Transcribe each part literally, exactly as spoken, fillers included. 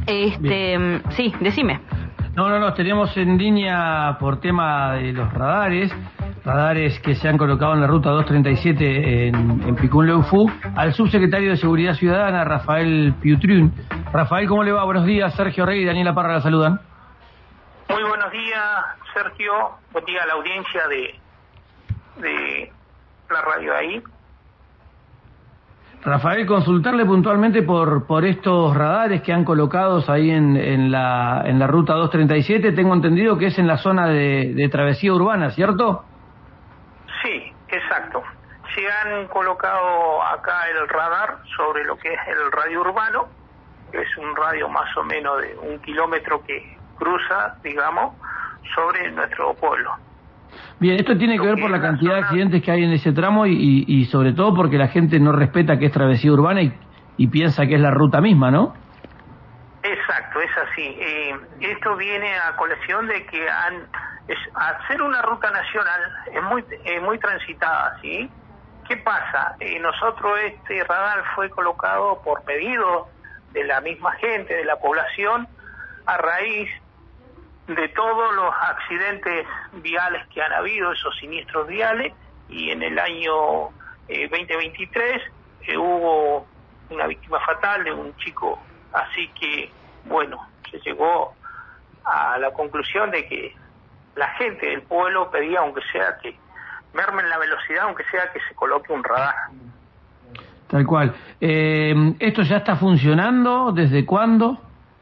Este, Bien. Sí, decime. No, no, no, tenemos en línea por tema de los radares, radares que se han colocado en la ruta dos treinta y siete en, en Picún-Leufú, al subsecretario de Seguridad Ciudadana, Rafael Piutrún. Rafael, ¿cómo le va? Buenos días, Sergio Rey y Daniela Parra la saludan. Muy buenos días, Sergio. Buen día a la audiencia de, de la radio ahí. Rafael, consultarle puntualmente por por estos radares que han colocados ahí en, en la en la ruta dos treinta y siete. Tengo entendido que es en la zona de, de travesía urbana, ¿cierto? Sí, exacto. Se han colocado acá el radar sobre lo que es el radio urbano, que es un radio más o menos de un kilómetro que cruza, digamos, sobre nuestro pueblo. Bien, esto tiene que ver por la cantidad de accidentes que hay en ese tramo y, y, y sobre todo porque la gente no respeta que es travesía urbana y, y piensa que es la ruta misma, ¿no? Exacto, es así. Eh, esto viene a colación de que han, es, hacer una ruta nacional es muy eh, muy transitada, ¿sí? ¿Qué pasa? Eh, nosotros este radar fue colocado por pedido de la misma gente, de la población, a raíz de todos los accidentes viales que han habido, esos siniestros viales, y en el año eh, veinte veintitrés eh, hubo una víctima fatal de un chico, así que, bueno, se llegó a la conclusión de que la gente del pueblo pedía, aunque sea que mermen la velocidad, aunque sea que se coloque un radar. Tal cual. Eh, ¿Esto ya está funcionando? ¿Desde cuándo?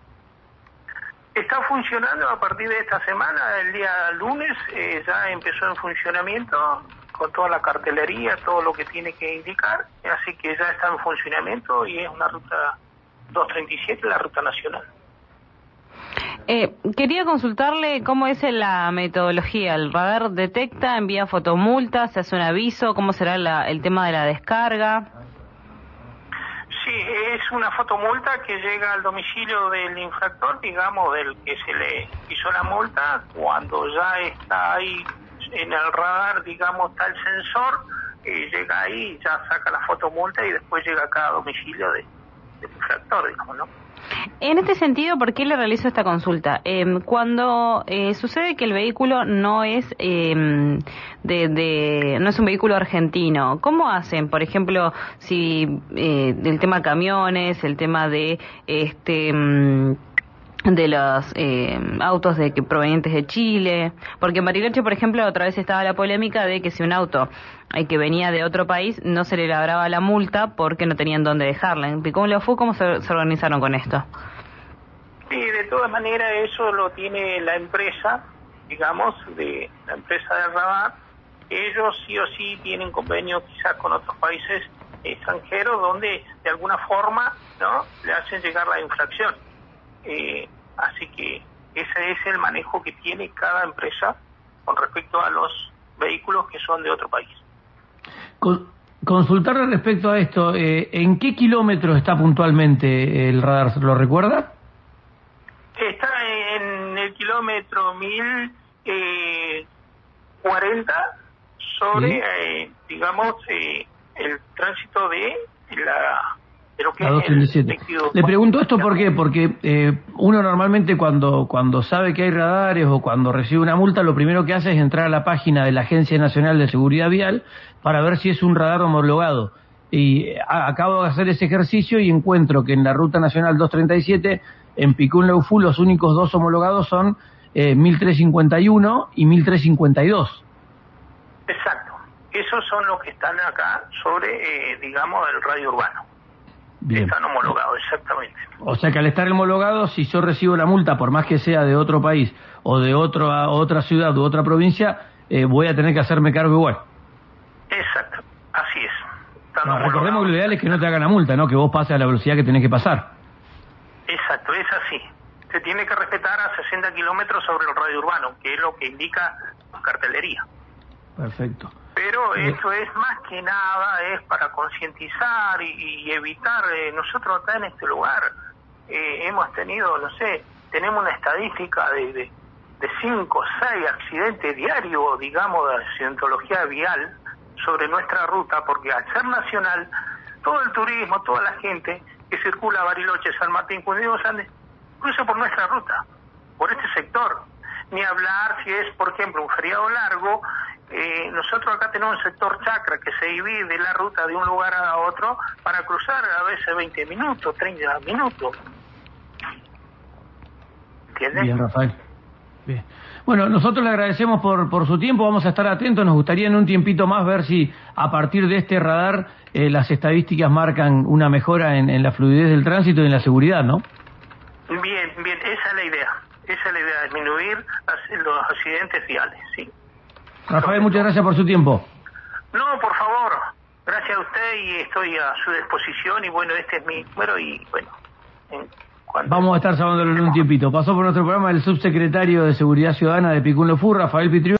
Está funcionando a partir de esta semana, el día lunes eh, ya empezó en funcionamiento con toda la cartelería, todo lo que tiene que indicar, así que ya está en funcionamiento y es una ruta dos treinta y siete, la ruta nacional. Eh, quería consultarle cómo es la metodología. ¿El radar detecta, envía fotomultas, se hace un aviso? ¿Cómo será la, el tema de la descarga? Sí, es una fotomulta que llega al domicilio del infractor, digamos, del que se le hizo la multa. Cuando ya está ahí en el radar, digamos, está el sensor, eh, llega ahí, ya saca la fotomulta y después llega a cada domicilio de, del infractor, digamos, ¿no? En este sentido, ¿por qué le realizo esta consulta? Eh, cuando eh, sucede que el vehículo no es eh, de, de no es un vehículo argentino, ¿cómo hacen? Por ejemplo, si eh, el tema camiones, el tema de este de los eh, autos de que provenientes de Chile, porque en Bariloche, por ejemplo, otra vez estaba la polémica de que si un auto eh, que venía de otro país no se le labraba la multa porque no tenían dónde dejarla. En Picún-Leufú, ¿cómo se, se organizaron con esto? Sí, de todas maneras eso lo tiene la empresa, digamos, de la empresa de radar. Ellos sí o sí tienen convenios quizás con otros países extranjeros donde de alguna forma, ¿no?, le hacen llegar la infracción. Eh, así que ese es el manejo que tiene cada empresa con respecto a los vehículos que son de otro país. Con, consultarle respecto a esto, eh, ¿en qué kilómetros está puntualmente el radar? ¿Lo recuerda? Está en el kilómetro mil cuarenta sobre, ¿sí?, eh, digamos, eh, el tránsito de la... Pero que el Le pregunto esto ¿por qué? Porque eh, uno normalmente cuando cuando sabe que hay radares o cuando recibe una multa, lo primero que hace es entrar a la página de la Agencia Nacional de Seguridad Vial para ver si es un radar homologado. Y a, acabo de hacer ese ejercicio y encuentro que en la Ruta Nacional dos treinta y siete, en Picún-Leufú, los únicos dos homologados son eh, mil trescientos cincuenta y uno y mil trescientos cincuenta y dos. Exacto. Esos son los que están acá sobre, eh, digamos, el radio urbano. Bien. Están homologados, exactamente. O sea que al estar homologados, si yo recibo la multa, por más que sea de otro país o de otro, otra ciudad u otra provincia, eh, voy a tener que hacerme cargo igual. Exacto, así es. No, recordemos que lo ideal es que no te hagan la multa, ¿no? Que vos pases a la velocidad que tenés que pasar. Exacto, es así. Se tiene que respetar a sesenta kilómetros sobre el radio urbano, que es lo que indica la cartelería. Perfecto. Pero esto es más que nada, es para concientizar y, y evitar. Eh, nosotros acá en este lugar eh, hemos tenido, no sé, tenemos una estadística de, de, de cinco o seis accidentes diarios, digamos, de accidentología vial sobre nuestra ruta, porque al ser nacional, todo el turismo, toda la gente que circula a Bariloche, San Martín, Junín de los Andes, cruza por nuestra ruta, por este sector. Ni hablar si es, por ejemplo, un feriado largo. Eh, nosotros acá tenemos un sector chacra que se divide la ruta de un lugar a otro para cruzar a veces veinte minutos, treinta minutos. ¿Entiendes? Bien, Rafael. Bien. Bueno, nosotros le agradecemos por, por su tiempo, vamos a estar atentos, nos gustaría en un tiempito más ver si a partir de este radar eh, las estadísticas marcan una mejora en, en la fluidez del tránsito y en la seguridad, ¿no? Bien, bien, esa es la idea, esa es la idea, disminuir las, los accidentes viales, sí. Rafael, muchas gracias por su tiempo. No, por favor, gracias a usted y estoy a su disposición y bueno, este es mi número y bueno... En... Vamos a estar sabiéndolo en un tiempito. Pasó por nuestro programa el subsecretario de Seguridad Ciudadana de Picún Lofú, Rafael Pitriu.